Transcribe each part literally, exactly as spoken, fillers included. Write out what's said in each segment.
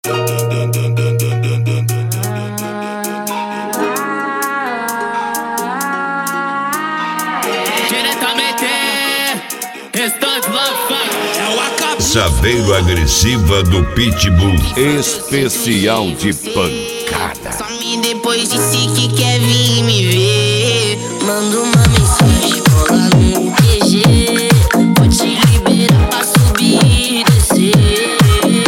Saveiro agressiva do Pitbull. Especial de pancada. Some depois disse que quer vir me ver. Manda uma mensagem, cola no Q G. Vou te liberar pra subir e descer.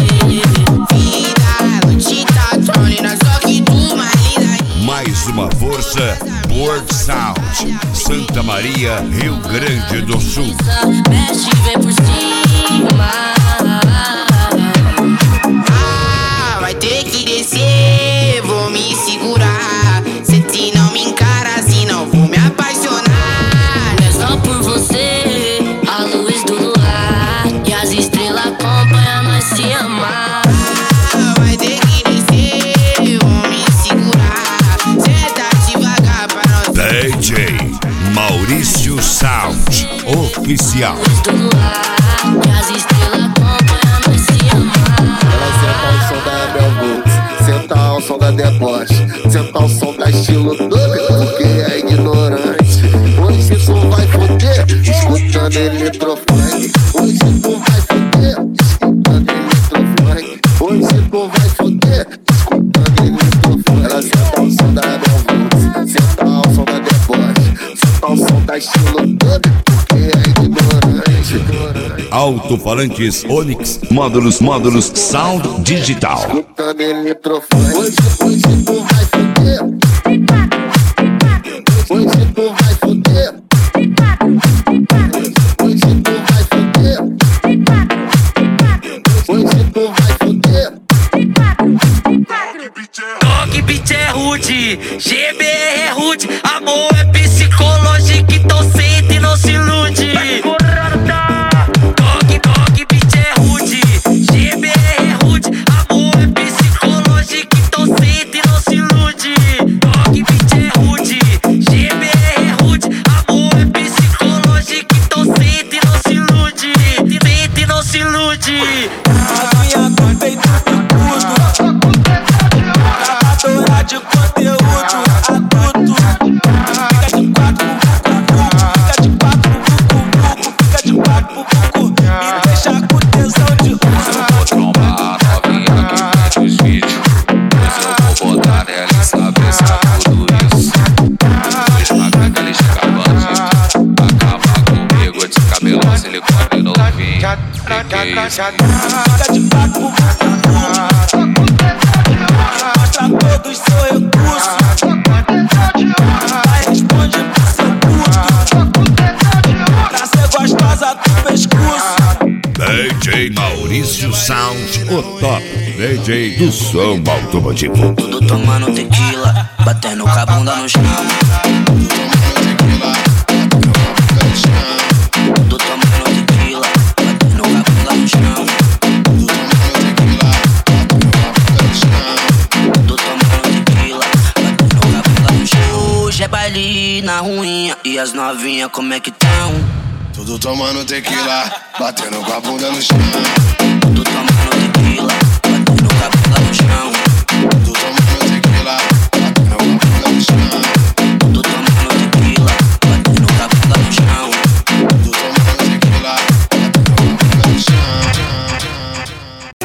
Vida, vou te dar trone, nós só que tu mais linda. Mais uma força, World Sound, Santa Maria, Rio Grande do Sul. Mexe, vem por cima. Ah, vai ter que descer, vou me segurar. Se te não me encara assim, não vou me apaixonar. Não é só por você, a luz do luar e as estrelas acompanham nós se amar. Ah, vai ter que descer, vou me segurar. Senta devagar pra nós. D J Maurício Sound Oficial. Luz do luar e as estrelas acompanham nós se amar. Ela senta o som da Abel Volks, senta o som da deboche, senta o som da estilo doido, porque é ignorante. Hoje tu vai foder, escutando eletrofunk. Hoje tu vai foder, escutando eletrofunk. Hoje tu vai foder, escutando eletrofunk. Ela senta o som da Abel Volks, senta o som da deboche, senta o som da estilo doido, porque é ignorante. Alto-falantes Onix, módulos, módulos, sound digital. Escutando eletrofone. Hoje, hoje tu vai foder. Hoje tu vai foder. Hoje tu vai foder. Hoje tu vai foder. Dog beat é rude, G B R é rude. Amor é psicológico, então sente e não se ilude. Novinha com peito tudo, gravadora de conteúdo adulto. Fica de quatro, fica de quatro, fica de quatro, me deixa com tesão de uso. Eu vou trombar a novinha que vende os vídeos, pois eu vou botar nela e saber se tá tudo isso. Dois macacos que eles ficam bandidos, acabar comigo de cabelão, silicone novinho. Que que é isso? Fica de quatro, mostra todos seu recurso. Vai, responde pro seu curto. Pra ser gostosa do pescoço. D J Maurício Sound, o top D J do som automotivo. Tudo tomando tequila, batendo com a bunda no chão. Tudo tomando tequila, batendo com a bunda no chão. Tudo tomando tequila, batendo com a bunda no chão. Hoje é baile na ruinha e as novinhas como é que tão? Tudo tomando tequila, batendo com a bunda no chão.